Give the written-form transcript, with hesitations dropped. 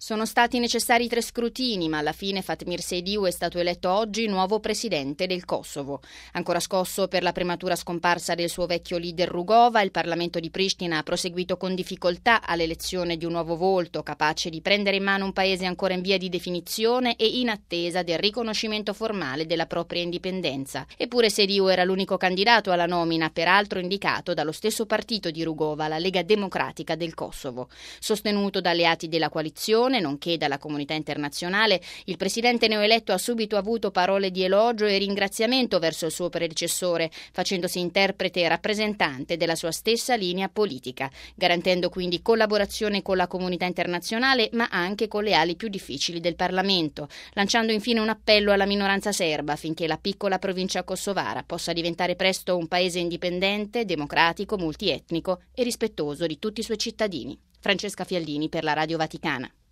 Sono stati necessari 3 scrutini, ma alla fine Fatmir Seydiu è stato eletto oggi nuovo presidente del Kosovo. Ancora scosso per la prematura scomparsa del suo vecchio leader Rugova, il Parlamento di Pristina ha proseguito con difficoltà all'elezione di un nuovo volto capace di prendere in mano un paese ancora in via di definizione e in attesa del riconoscimento formale della propria indipendenza. Eppure Seydiu era l'unico candidato alla nomina, peraltro indicato dallo stesso partito di Rugova, la Lega Democratica del Kosovo. Sostenuto da alleati della coalizione, nonché dalla comunità internazionale, il presidente neoeletto ha subito avuto parole di elogio e ringraziamento verso il suo predecessore, facendosi interprete e rappresentante della sua stessa linea politica, garantendo quindi collaborazione con la comunità internazionale, ma anche con le ali più difficili del Parlamento, lanciando infine un appello alla minoranza serba affinché la piccola provincia kosovara possa diventare presto un paese indipendente, democratico, multietnico e rispettoso di tutti i suoi cittadini. Francesca Fialdini per la Radio Vaticana.